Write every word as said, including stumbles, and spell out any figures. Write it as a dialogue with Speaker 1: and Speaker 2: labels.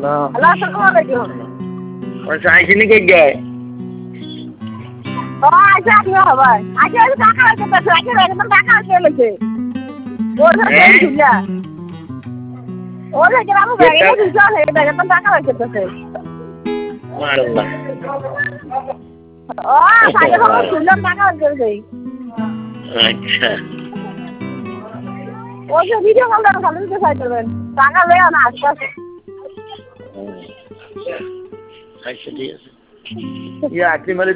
Speaker 1: hello আসসালামু আলাইকুম
Speaker 2: আচ্ছা আইসিনি কে গে
Speaker 1: ও আচ্ছা কি হবে আচ্ছা টাকা আছে তো আচ্ছা একদম টাকা আছে লইছে ওর সাথে ঝুলা ওরে গ্রাম বাইরে ঝুলা হে একদম টাকা আছে তো
Speaker 2: মাশাআল্লাহ
Speaker 1: ও সাইকেল আমার ঝুলা টাকা আছে দেই
Speaker 2: আচ্ছা
Speaker 1: ওই যে ভিডিও কল করে খালি দিতে চাইতেন টাকা লইয়া না আজকে
Speaker 2: আচ্ছা ঠিক আছে ইয়া আপনি